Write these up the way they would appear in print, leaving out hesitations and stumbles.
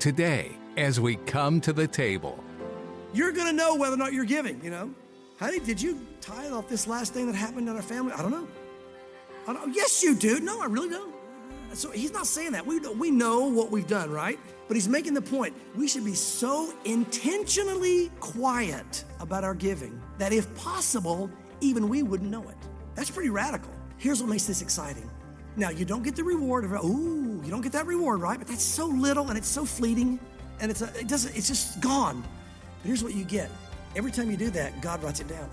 today as we come to the table. You're going to know whether or not you're giving, Honey, did you tithe off this last thing that happened in our family? I don't know. Yes, you do. No, I really don't. So he's not saying that. We know what we've done, right? But he's making the point. We should be so intentionally quiet about our giving that if possible, even we wouldn't know it. That's pretty radical. Here's what makes this exciting. Now, you don't get the reward of, you don't get that reward, right? But that's so little and it's so fleeting and it's just gone. But here's what you get. Every time you do that, God writes it down.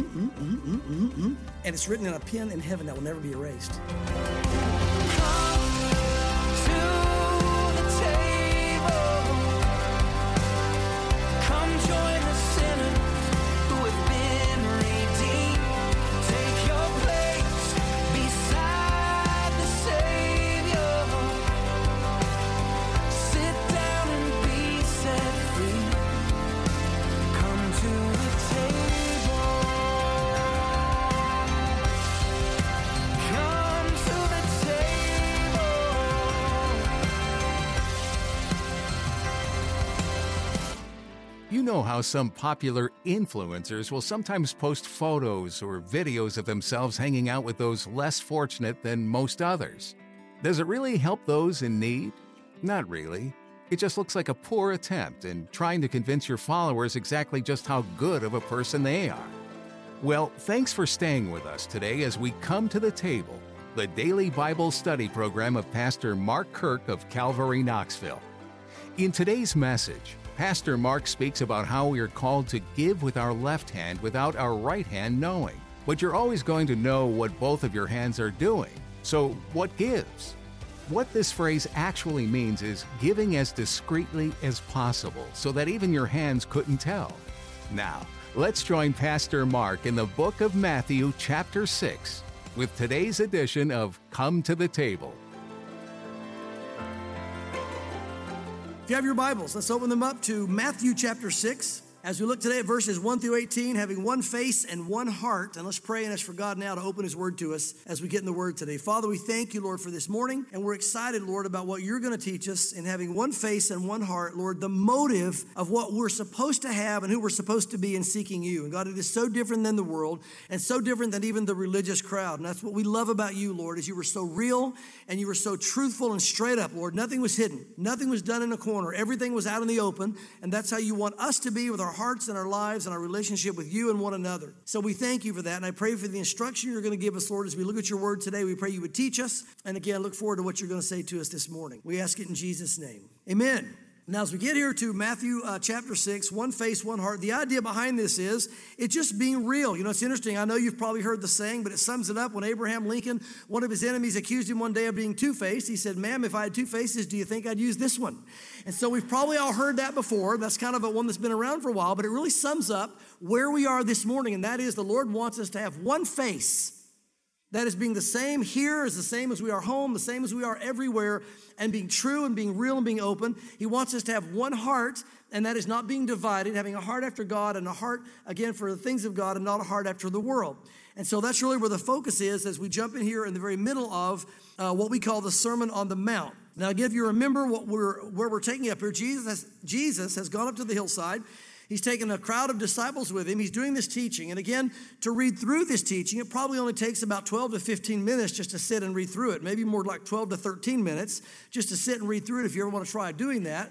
And it's written in a pen in heaven that will never be erased. You know how some popular influencers will sometimes post photos or videos of themselves hanging out with those less fortunate than most others. Does it really help those in need? Not really. It just looks like a poor attempt in trying to convince your followers exactly just how good of a person they are. Well, thanks for staying with us today as we come to the table, the daily Bible study program of Pastor Mark Kirk of Calvary, Knoxville. In today's message, Pastor Mark speaks about how we are called to give with our left hand without our right hand knowing. But you're always going to know what both of your hands are doing. So what gives? What this phrase actually means is giving as discreetly as possible so that even your hands couldn't tell. Now, let's join Pastor Mark in the book of Matthew chapter 6 with today's edition of Come to the Table. If you have your Bibles, let's open them up to Matthew chapter 6. As we look today at verses 1 through 18, having one face and one heart. And let's pray and ask for God now to open His Word to us as we get in the Word today. Father, we thank you, Lord, for this morning. And we're excited, Lord, about what you're going to teach us in having one face and one heart. Lord, the motive of what we're supposed to have and who we're supposed to be in seeking you. And God, it is so different than the world and so different than even the religious crowd. And that's what we love about you, Lord, is you were so real and you were so truthful and straight up, Lord. Nothing was hidden. Nothing was done in a corner. Everything was out in the open. And that's how you want us to be with our hearts and our lives and our relationship with you and one another. So we thank you for that. And I pray for the instruction you're going to give us, Lord, as we look at your word today. We pray you would teach us. And again, look forward to what you're going to say to us this morning. We ask it in Jesus' name. Amen. Now, as we get here to Matthew chapter 6, one face, one heart, the idea behind this is it's just being real. You know, it's interesting. I know you've probably heard the saying, but it sums it up. When Abraham Lincoln, one of his enemies, accused him one day of being two-faced, he said, "Ma'am, if I had two faces, do you think I'd use this one?" And so we've probably all heard that before. That's kind of a one that's been around for a while, but it really sums up where we are this morning, and that is the Lord wants us to have one face. That is being the same here is the same as we are home, the same as we are everywhere, and being true and being real and being open. He wants us to have one heart, and that is not being divided, having a heart after God and a heart, again, for the things of God and not a heart after the world. And so that's really where the focus is as we jump in here in the very middle of what we call the Sermon on the Mount. Now, again, if you remember where we're taking up here, Jesus has gone up to the hillside. He's taken a crowd of disciples with him. He's doing this teaching. And again, to read through this teaching, it probably only takes about 12 to 15 minutes just to sit and read through it. Maybe more like 12 to 13 minutes just to sit and read through it if you ever want to try doing that.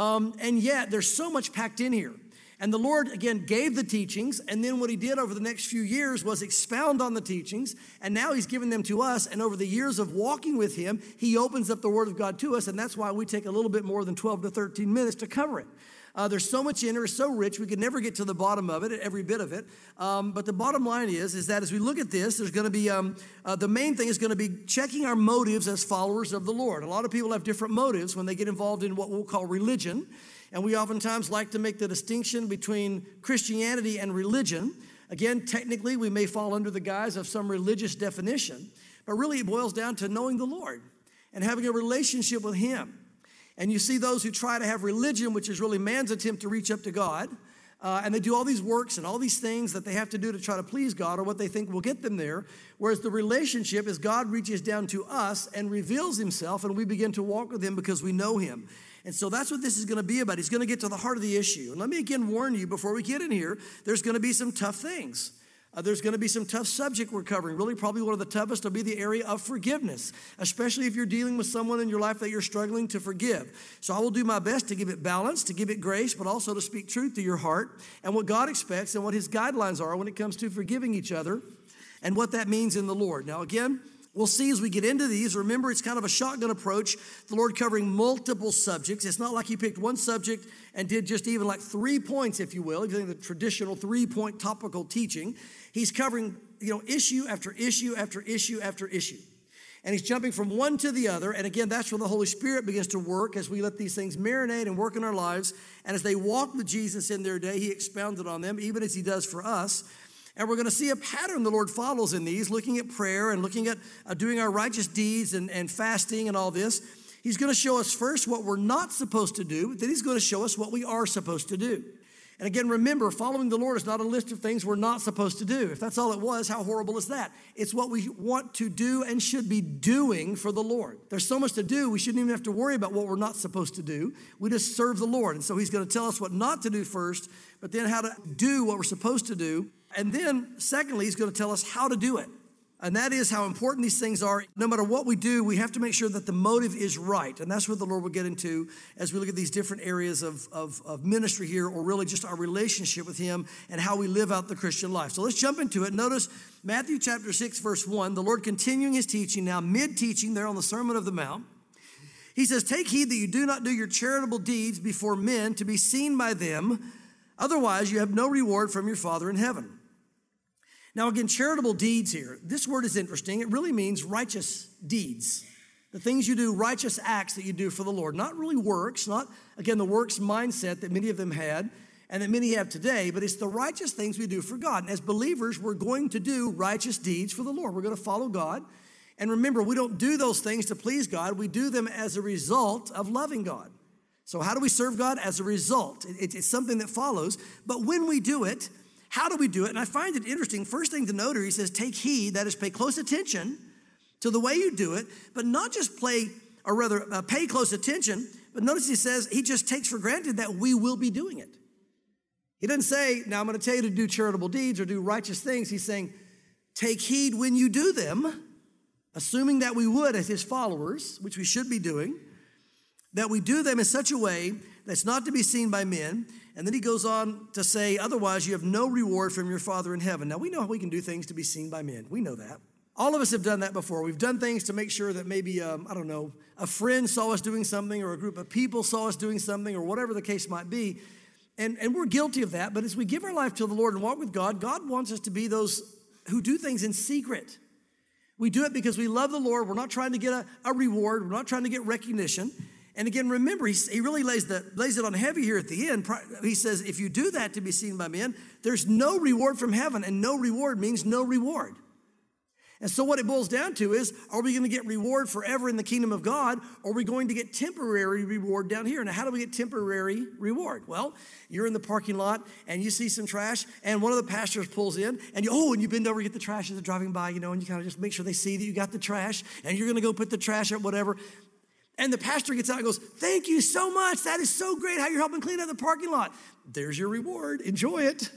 And yet, there's so much packed in here. And the Lord, again, gave the teachings. And then what he did over the next few years was expound on the teachings. And now he's given them to us. And over the years of walking with him, he opens up the Word of God to us. And that's why we take a little bit more than 12 to 13 minutes to cover it. There's so much in there, it's so rich, we could never get to the bottom of it, every bit of it. But the bottom line is that as we look at this, there's going to be, the main thing is going to be checking our motives as followers of the Lord. A lot of people have different motives when they get involved in what we'll call religion. And we oftentimes like to make the distinction between Christianity and religion. Again, technically, we may fall under the guise of some religious definition, but really it boils down to knowing the Lord and having a relationship with him. And you see those who try to have religion, which is really man's attempt to reach up to God, and they do all these works and all these things that they have to do to try to please God or what they think will get them there, whereas the relationship is God reaches down to us and reveals himself, and we begin to walk with him because we know him. And so that's what this is going to be about. He's going to get to the heart of the issue. And let me again warn you before we get in here, there's going to be some tough things. There's going to be some tough subject we're covering. Really, probably one of the toughest will be the area of forgiveness, especially if you're dealing with someone in your life that you're struggling to forgive. So I will do my best to give it balance, to give it grace, but also to speak truth to your heart and what God expects and what his guidelines are when it comes to forgiving each other and what that means in the Lord. Now, again, we'll see as we get into these. Remember, it's kind of a shotgun approach. The Lord covering multiple subjects. It's not like he picked one subject and did just even like 3 points, if you will, if you think the traditional 3-point topical teaching. He's covering, issue after issue after issue after issue. And he's jumping from one to the other. And again, that's where the Holy Spirit begins to work as we let these things marinate and work in our lives. And as they walked with Jesus in their day, he expounded on them, even as he does for us. And we're going to see a pattern the Lord follows in these, looking at prayer and looking at doing our righteous deeds and fasting and all this. He's going to show us first what we're not supposed to do, but then he's going to show us what we are supposed to do. And again, remember, following the Lord is not a list of things we're not supposed to do. If that's all it was, how horrible is that? It's what we want to do and should be doing for the Lord. There's so much to do, we shouldn't even have to worry about what we're not supposed to do. We just serve the Lord. And so he's going to tell us what not to do first, but then how to do what we're supposed to do. And then, secondly, he's going to tell us how to do it. And that is how important these things are. No matter what we do, we have to make sure that the motive is right. And that's what the Lord will get into as we look at these different areas of ministry here, or really just our relationship with him and how we live out the Christian life. So let's jump into it. Notice Matthew chapter 6, verse 1, the Lord continuing his teaching, now mid-teaching there on the Sermon of the Mount. He says, "Take heed that you do not do your charitable deeds before men to be seen by them. Otherwise, you have no reward from your Father in heaven." Now again, charitable deeds here. This word is interesting. It really means righteous deeds. The things you do, righteous acts that you do for the Lord. Not really works, not, again, the works mindset that many of them had and that many have today, but it's the righteous things we do for God. And as believers, we're going to do righteous deeds for the Lord. We're going to follow God. And remember, we don't do those things to please God. We do them as a result of loving God. So how do we serve God? As a result. It's something that follows. But when we do it, how do we do it? And I find it interesting. First thing to note here, he says, take heed, that is pay close attention to the way you do it, but not just pay close attention, but notice he says he just takes for granted that we will be doing it. He doesn't say, now I'm going to tell you to do charitable deeds or do righteous things. He's saying, take heed when you do them, assuming that we would as his followers, which we should be doing, that we do them in such a way that's not to be seen by men. And then he goes on to say, otherwise you have no reward from your Father in heaven. Now we know how we can do things to be seen by men. We know that. All of us have done that before. We've done things to make sure that maybe, a friend saw us doing something or a group of people saw us doing something or whatever the case might be. And we're guilty of that. But as we give our life to the Lord and walk with God, God wants us to be those who do things in secret. We do it because we love the Lord. We're not trying to get a reward. We're not trying to get recognition. And again, remember, he really lays it on heavy here at the end. He says, if you do that to be seen by men, there's no reward from heaven, and no reward means no reward. And so what it boils down to is, are we going to get reward forever in the kingdom of God, or are we going to get temporary reward down here? Now, how do we get temporary reward? Well, you're in the parking lot, and you see some trash, and one of the pastors pulls in, and you bend over to get the trash as they're driving by, and you kind of just make sure they see that you got the trash, and you're going to go put the trash out, whatever. And the pastor gets out and goes, thank you so much. That is so great how you're helping clean up the parking lot. There's your reward. Enjoy it.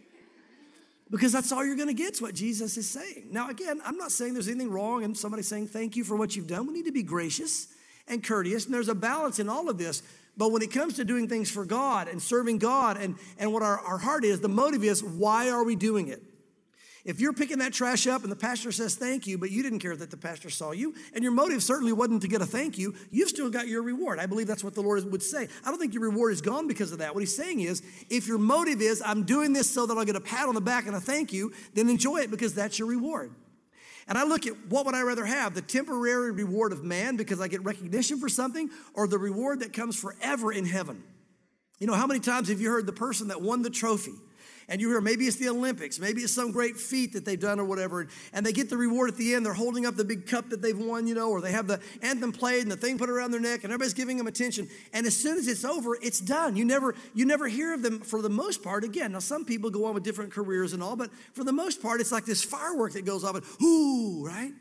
Because that's all you're going to get. It's what Jesus is saying. Now, again, I'm not saying there's anything wrong in somebody saying thank you for what you've done. We need to be gracious and courteous, and there's a balance in all of this. But when it comes to doing things for God and serving God and what our heart is, the motive is, why are we doing it? If you're picking that trash up and the pastor says thank you, but you didn't care that the pastor saw you, and your motive certainly wasn't to get a thank you, you've still got your reward. I believe that's what the Lord would say. I don't think your reward is gone because of that. What he's saying is, if your motive is, I'm doing this so that I'll get a pat on the back and a thank you, then enjoy it because that's your reward. And I look at what would I rather have, the temporary reward of man because I get recognition for something, or the reward that comes forever in heaven. You know, how many times have you heard the person that won the trophy? And you hear maybe it's the Olympics, maybe it's some great feat that they've done or whatever, and they get the reward at the end. They're holding up the big cup that they've won, or they have the anthem played and the thing put around their neck, and everybody's giving them attention. And as soon as it's over, it's done. You never hear of them for the most part again. Now, some people go on with different careers and all, but for the most part, it's like this firework that goes off and, ooh, right?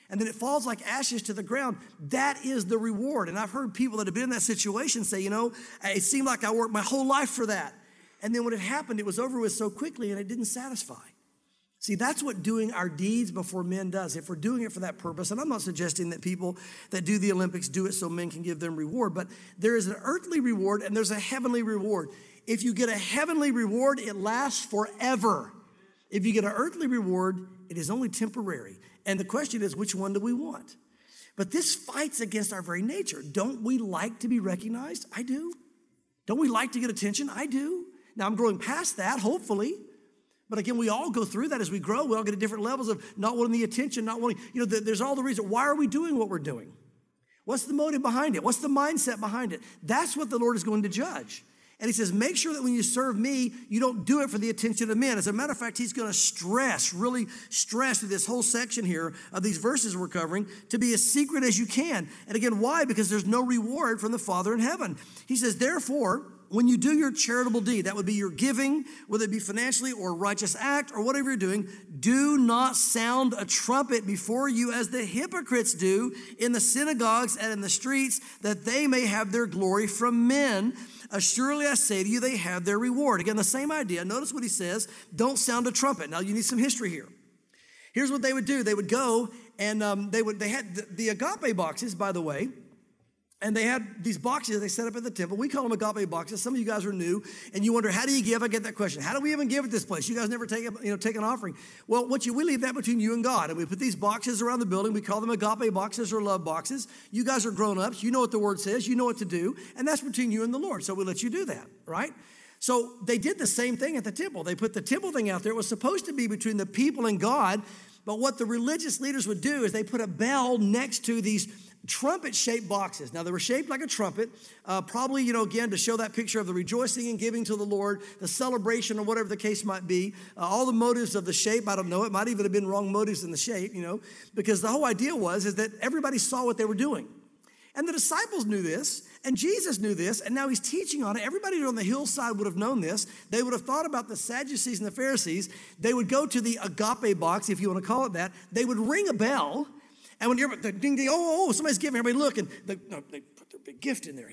and then it falls like ashes to the ground. That is the reward. And I've heard people that have been in that situation say, it seemed like I worked my whole life for that. And then when it happened, it was over with so quickly and it didn't satisfy. See, that's what doing our deeds before men does. If we're doing it for that purpose, and I'm not suggesting that people that do the Olympics do it so men can give them reward, but there is an earthly reward and there's a heavenly reward. If you get a heavenly reward, it lasts forever. If you get an earthly reward, it is only temporary. And the question is, which one do we want? But this fights against our very nature. Don't we like to be recognized? I do. Don't we like to get attention? I do. Now, I'm growing past that, hopefully. But again, we all go through that as we grow. We all get at different levels of not wanting the attention, not wanting, there's all the reason. Why are we doing what we're doing? What's the motive behind it? What's the mindset behind it? That's what the Lord is going to judge. And he says, make sure that when you serve me, you don't do it for the attention of men. As a matter of fact, he's going to really stress through this whole section here of these verses we're covering to be as secret as you can. And again, why? Because there's no reward from the Father in heaven. He says, therefore, when you do your charitable deed, that would be your giving, whether it be financially or a righteous act or whatever you're doing, do not sound a trumpet before you as the hypocrites do in the synagogues and in the streets, that they may have their glory from men. Assuredly, I say to you, they have their reward. Again, the same idea. Notice what he says, don't sound a trumpet. Now, you need some history here. Here's what they would do. They would go and they had the agape boxes, by the way. And they had these boxes they set up at the temple. We call them agape boxes. Some of you guys are new, and you wonder, how do you give? I get that question. How do we even give at this place? You guys never take an offering. Well, we leave that between you and God. And we put these boxes around the building. We call them agape boxes or love boxes. You guys are grown-ups. You know what the word says. You know what to do. And that's between you and the Lord. So we let you do that, right? So they did the same thing at the temple. They put the temple thing out there. It was supposed to be between the people and God. But what the religious leaders would do is they put a bell next to these trumpet-shaped boxes. Now, they were shaped like a trumpet, probably, again, to show that picture of the rejoicing and giving to the Lord, the celebration or whatever the case might be. All the motives of the shape, I don't know. It might even have been wrong motives in the shape, because the whole idea is that everybody saw what they were doing. And the disciples knew this, and Jesus knew this, and now he's teaching on it. Everybody on the hillside would have known this. They would have thought about the Sadducees and the Pharisees. They would go to the agape box, if you want to call it that. They would ring a bell. And when everybody, ding, ding, somebody's giving, everybody look, and they put their big gift in there.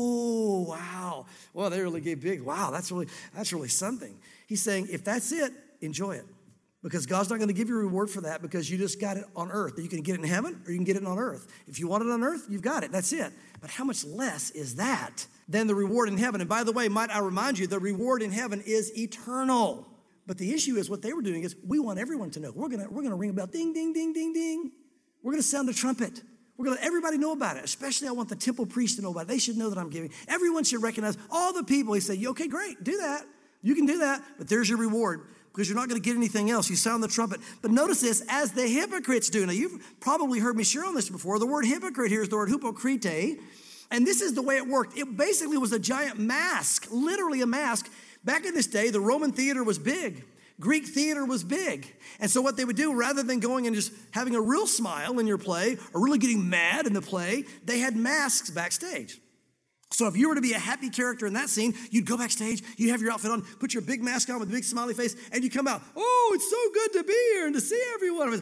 Oh, wow. Well, they really gave big. Wow, that's really something. He's saying, if that's it, enjoy it. Because God's not going to give you a reward for that because you just got it on earth. You can get it in heaven or you can get it on earth. If you want it on earth, you've got it. That's it. But how much less is that than the reward in heaven? And by the way, might I remind you, the reward in heaven is eternal. But the issue is what they were doing is we want everyone to know. We're going to ring a bell, ding, ding, ding, ding, ding. We're going to sound a trumpet. We're going to let everybody know about it. Especially I want the temple priest to know about it. They should know that I'm giving. Everyone should recognize all the people. He said, okay, great, do that. You can do that, but there's your reward because you're not going to get anything else. You sound the trumpet. But notice this, as the hypocrites do. Now, you've probably heard me share on this before. The word hypocrite here is the word hypocrite. And this is the way it worked. It basically was a giant mask, literally a mask. Back in this day, the Roman theater was big. Greek theater was big. And so what they would do, rather than going and just having a real smile in your play or really getting mad in the play, they had masks backstage. So if you were to be a happy character in that scene, you'd go backstage, you'd have your outfit on, put your big mask on with a big smiley face, and you come out, oh, it's so good to be here and to see everyone.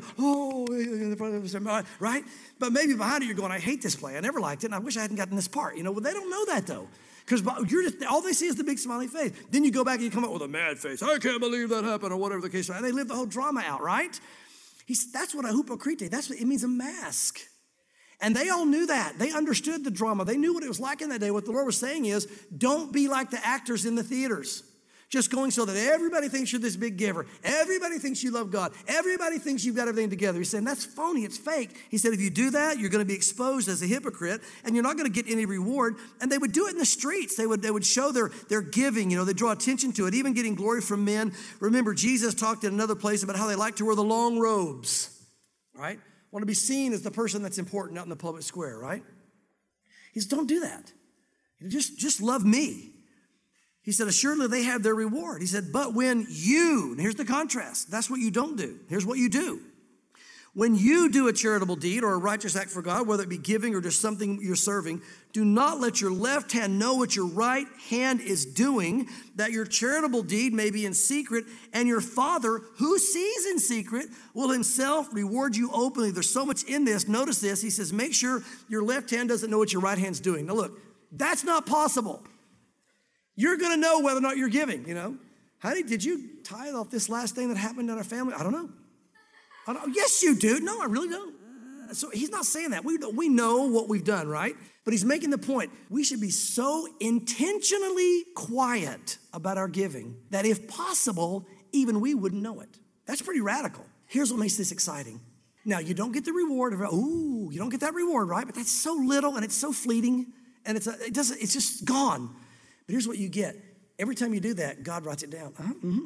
Oh, right? But maybe behind it, you're going, I hate this play. I never liked it, and I wish I hadn't gotten this part. Well, they don't know that, though. Because all they see is the big smiley face. Then you go back and you come up with a mad face. I can't believe that happened, or whatever the case is. And they live the whole drama out, right? That's what a hypocrite, that's what it means, a mask. And they all knew that. They understood the drama. They knew what it was like in that day. What the Lord was saying is, don't be like the actors in the theaters. Just going so that everybody thinks you're this big giver. Everybody thinks you love God. Everybody thinks you've got everything together. He's saying, that's phony. It's fake. He said, if you do that, you're going to be exposed as a hypocrite, and you're not going to get any reward. And they would do it in the streets. They would show their giving. They draw attention to it, even getting glory from men. Remember, Jesus talked in another place about how they like to wear the long robes, right? Want to be seen as the person that's important out in the public square, right? He said, don't do that. Just love me. He said, assuredly they have their reward. He said, but when you, and here's the contrast, that's what you don't do. Here's what you do. When you do a charitable deed or a righteous act for God, whether it be giving or just something you're serving, do not let your left hand know what your right hand is doing, that your charitable deed may be in secret, and your Father, who sees in secret, will himself reward you openly. There's so much in this. Notice this. He says, make sure your left hand doesn't know what your right hand's doing. Now look, that's not possible. You're going to know whether or not you're giving, Honey, did you tithe off this last thing that happened in our family? I don't know. Yes, you do. No, I really don't. So he's not saying that. We know what we've done, right? But he's making the point. We should be so intentionally quiet about our giving that if possible, even we wouldn't know it. That's pretty radical. Here's what makes this exciting. Now, you don't get the reward of, you don't get that reward, right? But that's so little and it's so fleeting and it's just gone. But here's what you get. Every time you do that, God writes it down.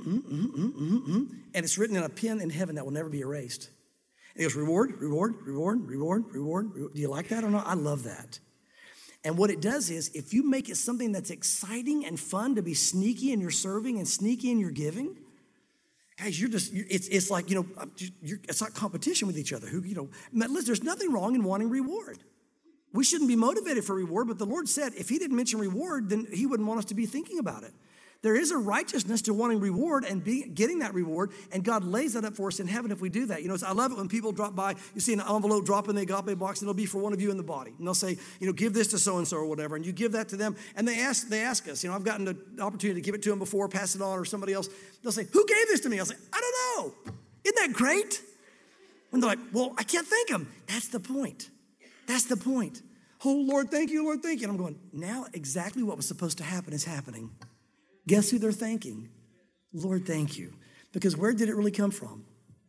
And it's written in a pen in heaven that will never be erased. And he goes, reward, reward, reward, reward, reward. Do you like that or not? I love that. And what it does is, if you make it something that's exciting and fun to be sneaky in your serving and sneaky in your giving, guys, it's like, it's not competition with each other. Listen, there's nothing wrong in wanting reward. We shouldn't be motivated for reward, but the Lord said if he didn't mention reward, then he wouldn't want us to be thinking about it. There is a righteousness to wanting reward and getting that reward, and God lays that up for us in heaven if we do that. I love it when people drop by, you see an envelope drop in the agape box, and it'll be for one of you in the body. And they'll say, give this to so-and-so or whatever, and you give that to them, and they ask us, I've gotten the opportunity to give it to them before, pass it on, or somebody else. They'll say, who gave this to me? I'll say, I don't know. Isn't that great? And they're like, well, I can't thank them. That's the point. That's the point. Oh, Lord, thank you, Lord, thank you. And I'm going, now exactly what was supposed to happen is happening. Guess who they're thanking? Lord, thank you. Because where did it really come from?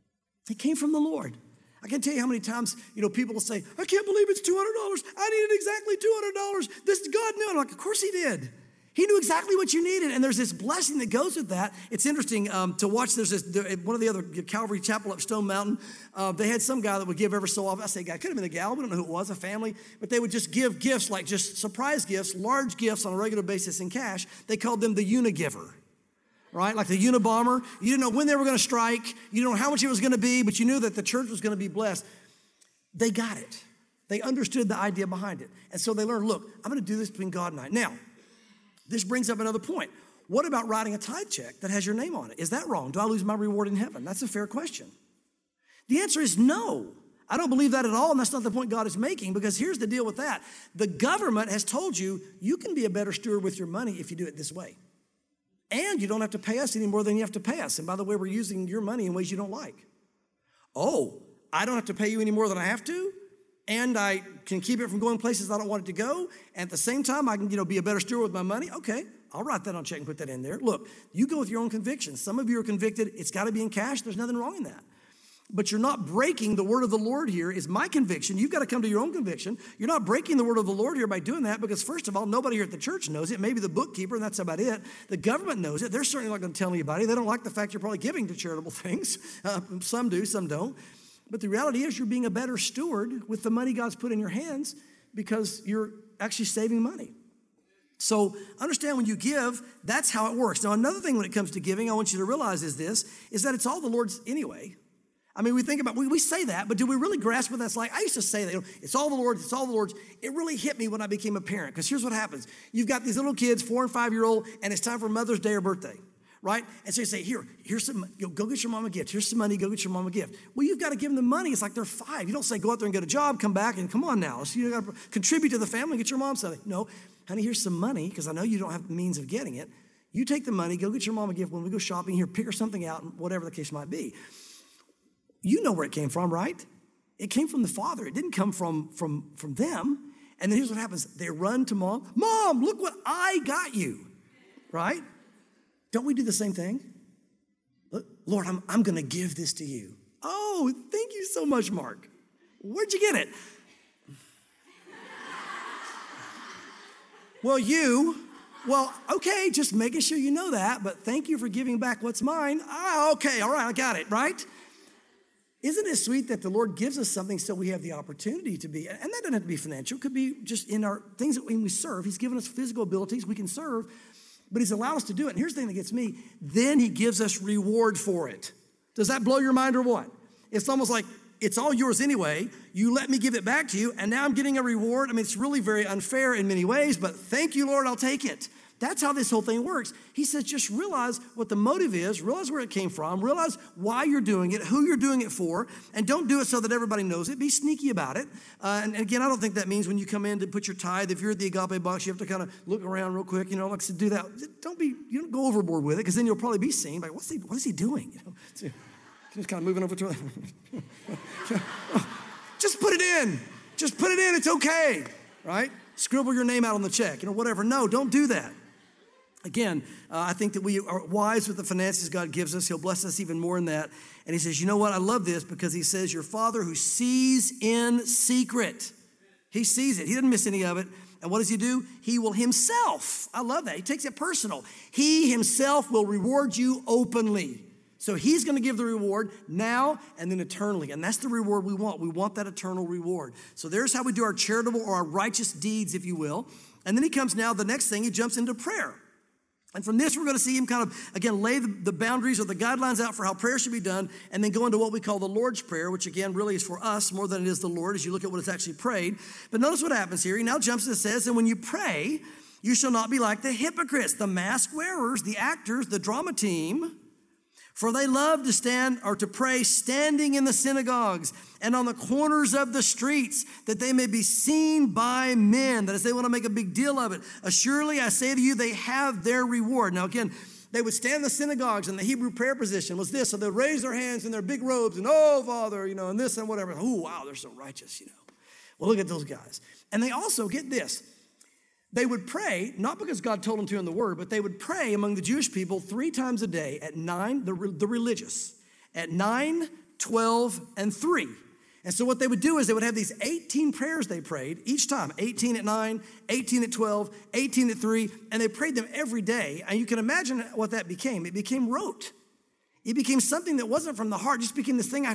It came from the Lord. I can't tell you how many times, people will say, I can't believe it's $200. I needed exactly $200. This God knew. I'm like, of course he did. He knew exactly what you needed, and there's this blessing that goes with that. It's interesting to watch. One of the other Calvary Chapel up Stone Mountain, they had some guy that would give every so often. I say guy, could have been a gal, we don't know who it was, a family, but they would just give gifts, like just surprise gifts, large gifts on a regular basis in cash. They called them the Unigiver, right? Like the Unabomber. You didn't know when they were going to strike. You didn't know how much it was going to be, but you knew that the church was going to be blessed. They got it. They understood the idea behind it. And so they learned, look, I'm going to do this between God and I. Now, this brings up another point. What about writing a tithe check that has your name on it? Is that wrong? Do I lose my reward in heaven? That's a fair question. The answer is no. I don't believe that at all, and that's not the point God is making, because here's the deal with that. The government has told you, you can be a better steward with your money if you do it this way. And you don't have to pay us any more than you have to pay us. And by the way, we're using your money in ways you don't like. Oh, I don't have to pay you any more than I have to? And I can keep it from going places I don't want it to go. And at the same time, I can, be a better steward with my money. Okay, I'll write that on a check and put that in there. Look, you go with your own convictions. Some of you are convicted. It's got to be in cash. There's nothing wrong in that. But you're not breaking the word of the Lord here is my conviction. You've got to come to your own conviction. You're not breaking the word of the Lord here by doing that because, first of all, nobody here at the church knows it. Maybe the bookkeeper, and that's about it. The government knows it. They're certainly not going to tell anybody. They don't like the fact you're probably giving to charitable things. Some do, some don't. But the reality is you're being a better steward with the money God's put in your hands because you're actually saving money. So understand when you give, that's how it works. Now, another thing when it comes to giving, I want you to realize is that it's all the Lord's anyway. I mean, we say that, but do we really grasp what that's like? I used to say that, it's all the Lord's, it's all the Lord's. It really hit me when I became a parent, because here's what happens. You've got these little kids, 4 and 5 year old, and it's time for Mother's Day or birthday. Right? And so you say, here's some, go get your mom a gift. Here's some money, go get your mom a gift. Well, you've got to give them the money. It's like they're 5. You don't say, go out there and get a job, come back, and come on now. So you got to contribute to the family, get your mom something. No, honey, here's some money, because I know you don't have the means of getting it. You take the money, go get your mom a gift. When we go shopping here, pick her something out, whatever the case might be. You know where it came from, right? It came from the Father. It didn't come from them. And then here's what happens. They run to mom. Mom, look what I got you, right? Don't we do the same thing? Lord, I'm going to give this to you. Oh, thank you so much, Mark. Where'd you get it? Well, okay, just making sure you know that, but thank you for giving back what's mine. Okay, all right, I got it, right? Isn't it sweet that the Lord gives us something so we have the opportunity to be, and that doesn't have to be financial, it could be just in our things that when we serve. He's given us physical abilities, we can serve, but he's allowed us to do it. And here's the thing that gets me. Then he gives us reward for it. Does that blow your mind or what? It's almost like it's all yours anyway. You let me give it back to you, and now I'm getting a reward. I mean, it's really very unfair in many ways, but thank you, Lord, I'll take it. That's how this whole thing works. He says, just realize what the motive is, realize where it came from, realize why you're doing it, who you're doing it for, and don't do it so that everybody knows it. Be sneaky about it. And again, I don't think that means when you come in to put your tithe, if you're at the agape box, you have to kind of look around real quick, like to do that. You don't go overboard with it, because then you'll probably be seen. Like, what is he doing? Just kind of moving over to it. Just put it in. Just put it in. It's okay, right? Scribble your name out on the check, whatever. No, don't do that. Again, I think that we are wise with the finances God gives us. He'll bless us even more in that. And he says, you know what? I love this because he says, your Father who sees in secret. He sees it. He doesn't miss any of it. And what does he do? He will himself. I love that. He takes it personal. He himself will reward you openly. So he's going to give the reward now and then eternally. And that's the reward we want. We want that eternal reward. So there's how we do our charitable or our righteous deeds, if you will. And then he comes now, the next thing, he jumps into prayer. And from this, we're going to see him kind of, again, lay the boundaries or the guidelines out for how prayer should be done, and then go into what we call the Lord's Prayer, which, again, really is for us more than it is the Lord as you look at what is actually prayed. But notice what happens here. He now jumps and says, and when you pray, you shall not be like the hypocrites, the mask wearers, the actors, the drama team, for they love to stand or to pray standing in the synagogues and on the corners of the streets, that they may be seen by men. That is, they want to make a big deal of it. Surely I say to you, they have their reward. Now again, they would stand in the synagogues, and the Hebrew prayer position was this. So they'd raise their hands in their big robes and, oh, Father, and this and whatever. Oh, wow, they're so righteous, Well, look at those guys. And they also, get this, they would pray, not because God told them to in the Word, but they would pray among the Jewish people 3 times a day at 9, the religious, at 9, 12, and 3. And so what they would do is they would have these 18 prayers they prayed each time, 18 at 9, 18 at 12, 18 at 3, and they prayed them every day. And you can imagine what that became. It became rote. It became something that wasn't from the heart, just became this thing,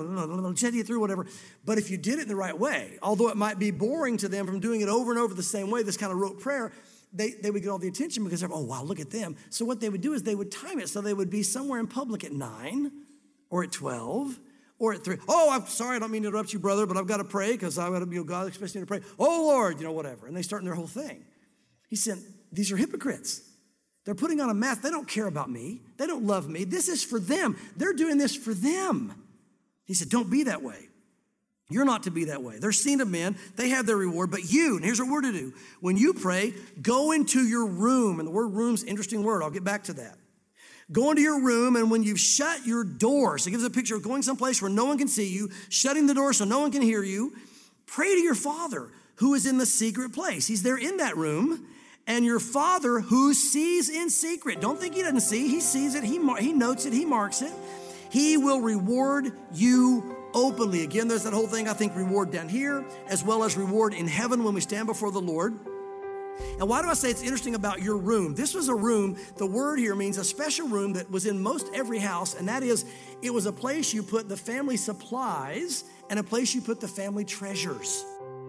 chat you through, whatever. But if you did it in the right way, although it might be boring to them from doing it over and over the same way, this kind of rote prayer, they would get all the attention because they're, oh, wow, look at them. So what they would do is they would time it so they would be somewhere in public at 9 or at 12 or at 3. Oh, I'm sorry, I don't mean to interrupt you, brother, but I've got to pray because I've got to, God expects me to pray. Oh, Lord, whatever. And they start in their whole thing. He said, these are hypocrites. They're putting on a mask. They don't care about me. They don't love me. This is for them. They're doing this for them. He said, don't be that way. You're not to be that way. They're seen of men. They have their reward. But you, and here's what we're to do. When you pray, go into your room. And the word room's an interesting word. I'll get back to that. Go into your room, and when you've shut your door, so it gives a picture of going someplace where no one can see you, shutting the door so no one can hear you, pray to your Father who is in the secret place. He's there in that room. And your Father who sees in secret. Don't think he doesn't see. He sees it. He notes it. He marks it. He will reward you openly. Again, there's that whole thing, I think, reward down here as well as reward in heaven when we stand before the Lord. And why do I say it's interesting about your room? This was a room, the word here means a special room that was in most every house, and that is, it was a place you put the family supplies and a place you put the family treasures.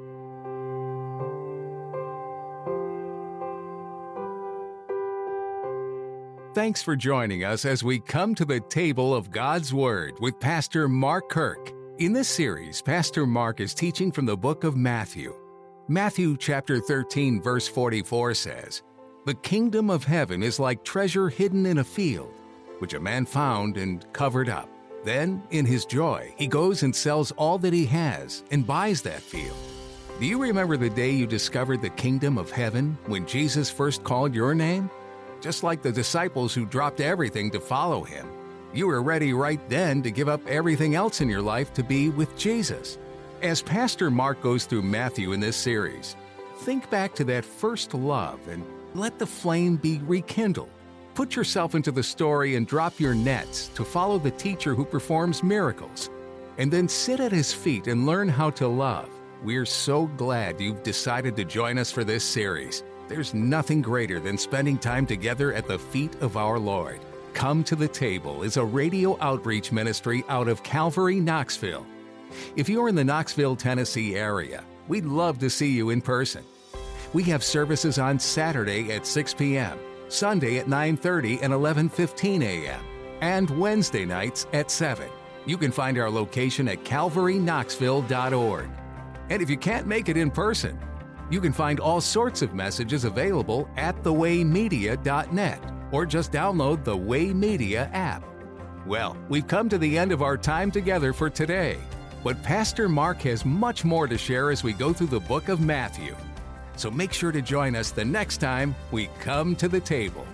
Thanks for joining us as we come to the table of God's Word with Pastor Mark Kirk. In this series, Pastor Mark is teaching from the book of Matthew. Matthew chapter 13, verse 44 says, "The kingdom of heaven is like treasure hidden in a field, which a man found and covered up. Then, in his joy, he goes and sells all that he has and buys that field." Do you remember the day you discovered the kingdom of heaven when Jesus first called your name? Just like the disciples who dropped everything to follow him, you were ready right then to give up everything else in your life to be with Jesus. As Pastor Mark goes through Matthew in this series, think back to that first love and let the flame be rekindled. Put yourself into the story and drop your nets to follow the teacher who performs miracles. And then sit at his feet and learn how to love. We're so glad you've decided to join us for this series. There's nothing greater than spending time together at the feet of our Lord. Come to the Table is a radio outreach ministry out of Calvary, Knoxville. If you're in the Knoxville, Tennessee area, we'd love to see you in person. We have services on Saturday at 6 p.m., Sunday at 9:30 and 11:15 a.m., and Wednesday nights at 7. You can find our location at calvaryknoxville.org. And if you can't make it in person, you can find all sorts of messages available at thewaymedia.net or just download the Way Media app. Well, we've come to the end of our time together for today, but Pastor Mark has much more to share as we go through the book of Matthew. So make sure to join us the next time we come to the table.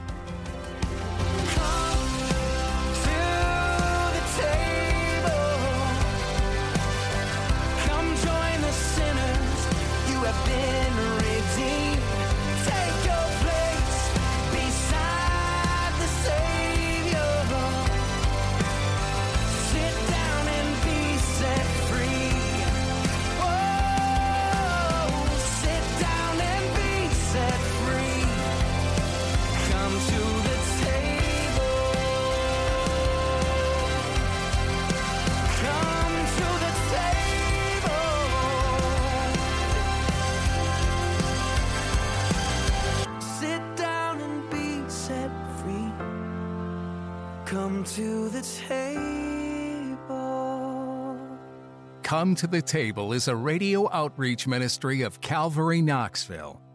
Come to the table. Come to the Table is a radio outreach ministry of Calvary Knoxville.